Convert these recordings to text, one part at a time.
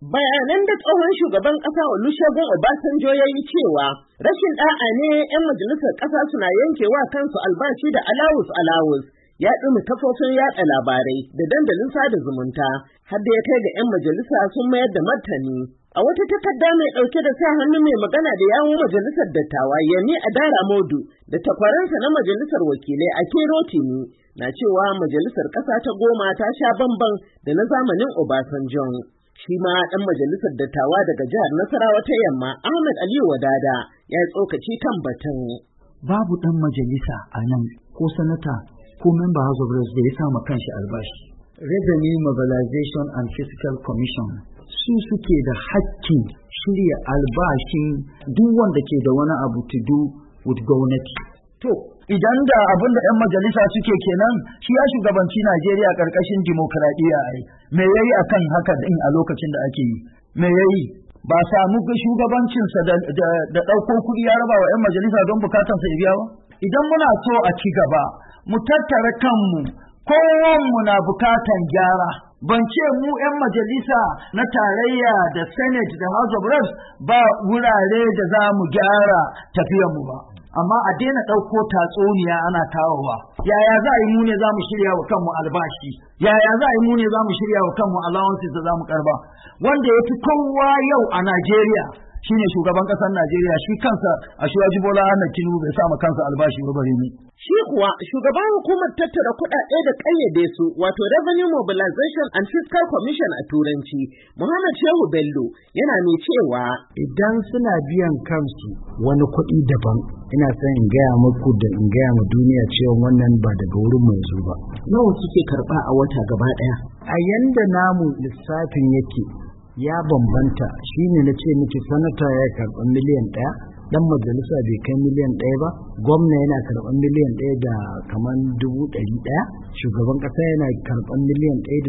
Bayanan da tsohon shugaban ƙasa Olusegun Obasanjo ya yi cewa rashin ɗa'a ne 'yan majalisar ƙasa suna yankewa kansu albashi da alawus ya ɗumi kafofin yaɗa labarai da dandalin sada zumunta har da ya kai ga 'yan majalisa sun mayar da martani. A wata takarda mai ɗauke da sa hannu mai magana da yawun majalisar dattawa Yemi Adara Modu da takwaransa na majalisar wakilai Akin Rotimi na cewa majalisar ƙasa ta 10 ta sha bamban da na zamanin Obasanjo. Shi ma ɗan majalisar dattawa daga jihar Nasarawa ta Yamma Ahmed Aliyu Wadada ya yi tsokaci kan batun. Babu ɗan majalisa a nan ko sanata ko member House of Reps da ya sama kanshi albashi. Revenue Mobilization and Fiscal Commission su suke da hakkin shirya albashin duk wanda ke da wani abu to do with gwamnati. To, idan da abin da 'yan majalisa suke kenan, shi ya shugabanci Najeriya ƙarƙashin dimokuraɗiyya ai. Me yayi akan haka din a lokacin da ake yi? Me yayi? Ba samu shugabancinsa da ɗauko kuɗi ya raba wa 'yan majalisa don bukatansa ya biya ba? Idan muna so a ci gaba, mu tattara kanmu, kowanmu na bukatan gyara. Ban ce mu 'yan majalisa na tarayya da Senate da House of Reps ba wurare da za mu gyara tafiyanmu ba. Amma a daina ɗauko tatsuniya ana kawowa. Yaya za a yi mu ne za mu shirya wa kanmu albashi? Yaya za a yi mu ne za mu shirya wa kanmu allowances da za mu karba? Wanda ya fi kowa yau a Najeriya shine shugaban ƙasar Najeriya, shi kansa Ashwaji Bola Ahmed Tinubu bai sa kansa albashi ba bare ni. Shi kuwa shugaban hukumar tattara kuɗaɗe da ƙayyade su wato Revenue Mobilization and Fiscal Commission a Turanci, Muhammad Shehu Bello yana mai cewa idan suna biyan kansu wani kuɗi daban, ina son in gaya muku da in gaya ma duniya cewa wannan ba daga wurin mai zo ba. Nawa suke karɓa a wata gaba ɗaya? A yanda namu lissafin yake ya bambanta, shine na ce miki sanata ya karɓi miliyan 1, dan majalisa bai kai miliyan 1 ba, gwamna yana karɓar miliyan 1 da kaman 100,000, shugaban ƙasa yana karɓar miliyan 1 da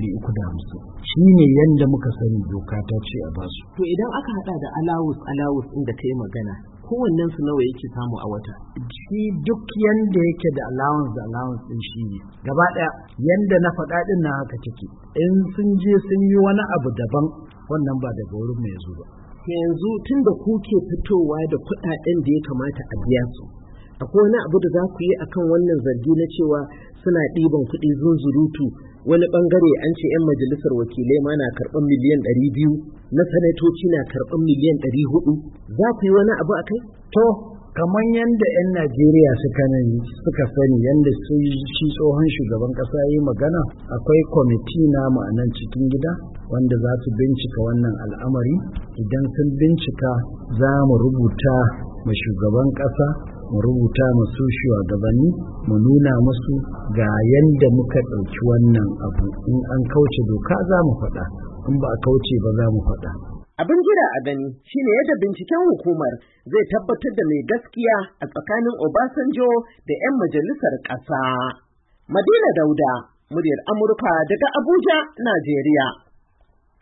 350. Shine yanda muka sani doka ta ce a basu. To idan aka hada da alawus inda kai magana, kowannen su nawa yake samu a wata? Shi duk yanda yake da allowance din shi ne. Gaba ɗaya yanda na faɗa din na haka take. In sun je sun yi wani abu daban, wannan ba daga wurin mai zo ba. Yanzu tun da kuke fitowa da kuɗaɗen da ya kamata a biya su, akwai wani abu da za ku yi akan wannan zargi na cewa suna ɗiban kuɗi zunzurutu? Wani ɓangare an ce 'yan majalisar wakilai ma na karɓar miliyan 200, na sanatoci na karɓar miliyan 400. Za ku yi wani abu a kai? To, kamar yadda 'yan Najeriya suka sani yadda shi tsohon shugaban ƙasa yi magana, akwai kwamiti na ma'anan cikin gida wanda za su bincika wannan al'amari. Idan sun bincika za mu rubuta ma shugaban ƙasa, mu rubuta masu shugabanni, mu nuna musu ga yadda muka ɗauki wannan abu. In an kauce doka za mu faɗa, in ba a kauce ba za mu faɗa. Abin jira a gani shine yadda binciken hukumar zai tabbatar da mai gaskiya a tsakanin Obasanjo da 'yan majalisar ƙasa. Madina Dauda, muryar Amurka daga Abuja, Najeriya.